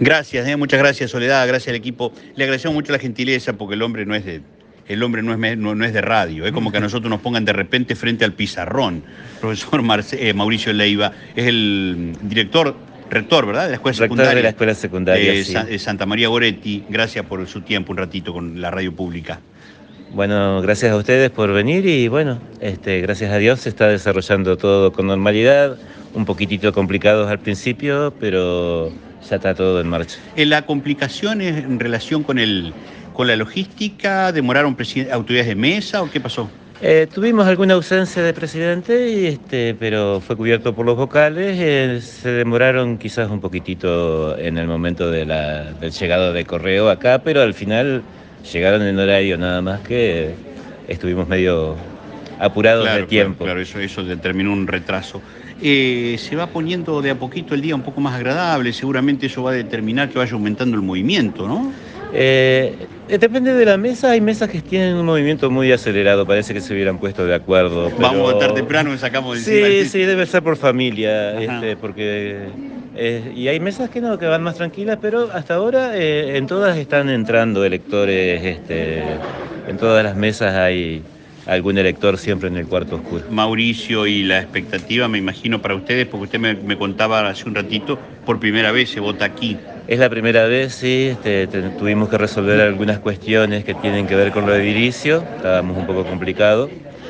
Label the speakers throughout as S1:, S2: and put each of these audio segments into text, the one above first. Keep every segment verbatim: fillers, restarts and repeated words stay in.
S1: Gracias, eh, muchas gracias, Soledad, gracias al equipo. Le agradecemos mucho la gentileza porque el hombre no es de, el hombre no es, me- no, no es de radio. Es como que a nosotros nos pongan de repente frente al pizarrón. Profesor Marce- eh, Mauricio Leiva es el director, rector, ¿verdad? De la escuela
S2: Rector de la
S1: secundaria
S2: escuela secundaria,
S1: de,
S2: sí.
S1: Sa- de Santa María Goretti. Gracias por su tiempo un ratito con la radio pública.
S2: Bueno, gracias a ustedes por venir y bueno, este, gracias a Dios se está desarrollando todo con normalidad, un poquitito complicados al principio, pero ya está todo en marcha.
S1: Eh, la complicación es en relación con, el, con la logística, ¿demoraron presiden- autoridades de mesa o qué pasó?
S2: Eh, tuvimos alguna ausencia de presidente, y, este, pero fue cubierto por los vocales. Eh, se demoraron quizás un poquitito en el momento de la, del llegado de correo acá, pero al final llegaron en horario, nada más que estuvimos medio apurados
S1: Claro,
S2: de tiempo.
S1: claro, claro, eso, eso determinó un retraso. Eh, se va poniendo de a poquito el día un poco más agradable, seguramente eso va a determinar que vaya aumentando el movimiento, ¿no?
S2: Eh, eh, depende de la mesa, hay mesas que tienen un movimiento muy acelerado, parece que se hubieran puesto de acuerdo. Pero...
S1: Vamos a votar temprano y sacamos de encima
S2: Sí,
S1: el-
S2: sí, debe ser por familia,
S1: Ajá.
S2: este, porque... eh, y hay mesas que no, que van más tranquilas, pero hasta ahora eh, en todas están entrando electores, este, en todas las mesas hay algún elector siempre en el cuarto oscuro.
S1: Mauricio, y la expectativa, me imagino, para ustedes, porque usted me, me contaba hace un ratito, por primera vez se vota aquí.
S2: Es la primera vez, sí, este, te- tuvimos que resolver algunas cuestiones que tienen que ver con lo edilicio, estábamos un poco complicados.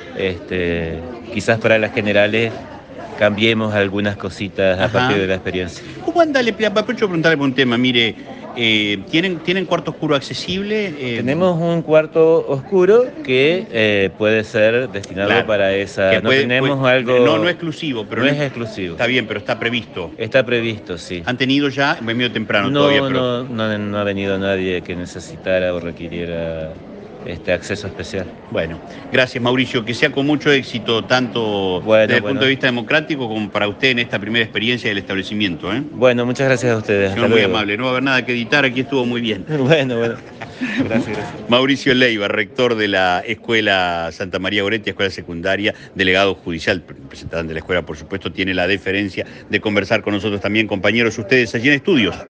S2: Este, quizás para las generales cambiemos algunas cositas a
S1: Ajá.
S2: partir de la experiencia.
S1: ¿Cómo anda? Le aprovecho a preguntarle por un tema. Mire, eh, ¿tienen, ¿tienen cuarto oscuro accesible? Eh,
S2: Tenemos un cuarto oscuro que eh, puede ser destinado
S1: Claro,
S2: para esa...
S1: que
S2: no
S1: puede-
S2: tenemos
S1: puede-
S2: algo...
S1: No, no exclusivo, pero
S2: no es exclusivo.
S1: Está bien, pero está previsto.
S2: Está previsto, sí.
S1: Han tenido ya, me medio temprano
S2: No,
S1: todavía, pero...
S2: no, no, no ha venido nadie que necesitara o requiriera este acceso especial.
S1: Bueno, gracias Mauricio, que sea con mucho éxito, tanto
S2: Bueno,
S1: desde el
S2: bueno.
S1: punto de vista democrático como para usted en esta primera experiencia del establecimiento. ¿eh?
S2: Bueno, muchas gracias a ustedes. Hasta
S1: Señor, muy
S2: luego.
S1: amable, no va a haber nada que editar, aquí estuvo muy bien.
S2: Bueno, bueno. Gracias, gracias.
S1: Mauricio Leiva, rector de la Escuela Santa María Goretti, Escuela Secundaria, delegado judicial, representante de la escuela, por supuesto, tiene la deferencia de conversar con nosotros también, compañeros, ustedes allí en estudios.